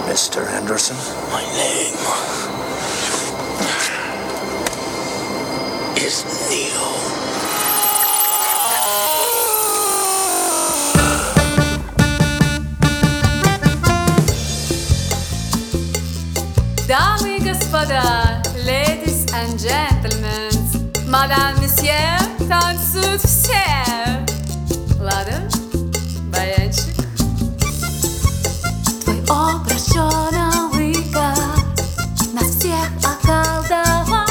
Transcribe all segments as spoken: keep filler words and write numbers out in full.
Mister Anderson? My name is Neo. Дамы и господа, ladies and gentlemen, мадам, месье, танцуют все. Ладно, баянчик. Твой образ черного лыка нас всех околдовал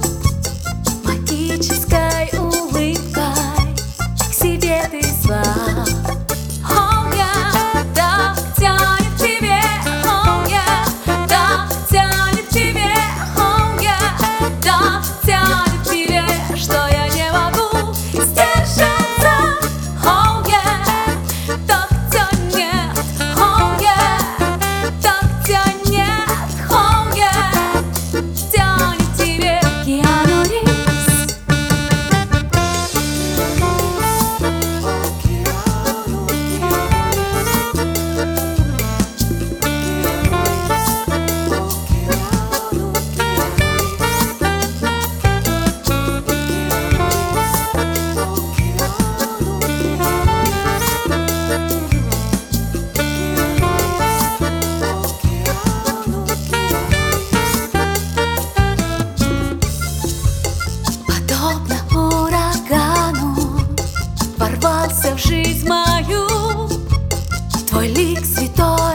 магической улыбкой, к себе ты звал. Oh, yeah, так тянет к тебе, oh, yeah, так тянет к тебе, oh, yeah, так тянет к тебе, что я не могу сдержаться, oh, yeah, так тянет, oh, yeah, так тянет, oh, yeah, тянет к тебе. Киану Ривз. Подобно урагану ворвался в жизнь мою твой лик святой.